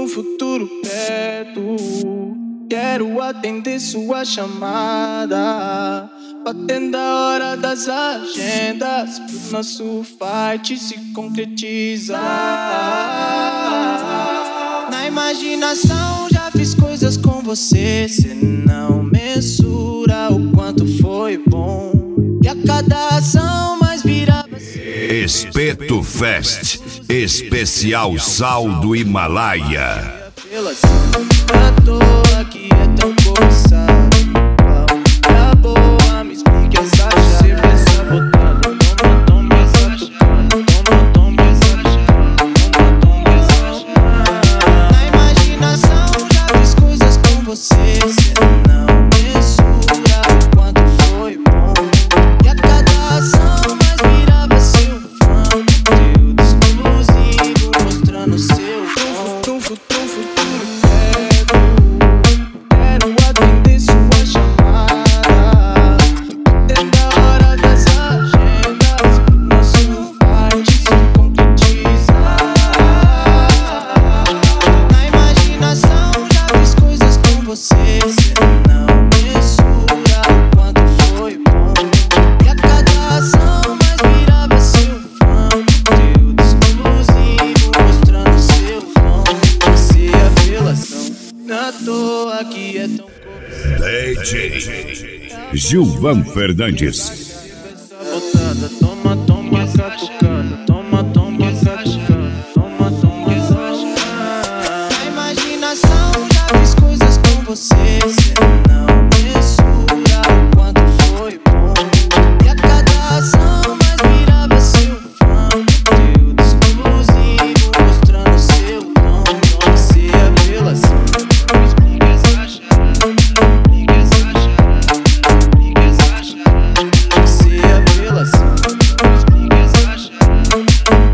futuro perto. Quero atender sua chamada, batendo a hora das agendas, pro nosso fight se concretizar. Na imaginação já fiz coisas com você, cê não mensura o quanto foi bom. E a cada ação mais virava. Espeto Fest, especial Sal do Himalaia. À toa que é tão cobiçado. Tá boa, me explique essa chave. Essa botada, toma essa tocada. Toma essa chave. Toma essa chave. Na imaginação já fiz coisas com você, cê não mensura o quanto foi bom. E a cada ação mais virava seu fã. Conteúdo exclusivo mostrando seu dom. Futuro perto. Quero atender sua chamada, batendo a hora das agendas, pro nosso fight se concretizar. Na imaginação já fiz coisas com você, cê não mensura o quanto foi bom. E a cada ação mais virava seu fã. Conteúdo exclusivo mostrando seu dom. Você é apelação, na toa que é tão DJ Gilvan Fernandes. essa botada. Toma essa tocada. Toma essa tocada. Toma essa chave. Na imaginação já fiz coisas com você, cê não mensura o quanto foi bom. E a cada ação mais virava seu fã. Conteúdo exclusivo mostrando seu dom. Você é apelação. Me explica essa chave. Liga essa chave. Liga essa chave. Você é apelação. Me explica essa chave.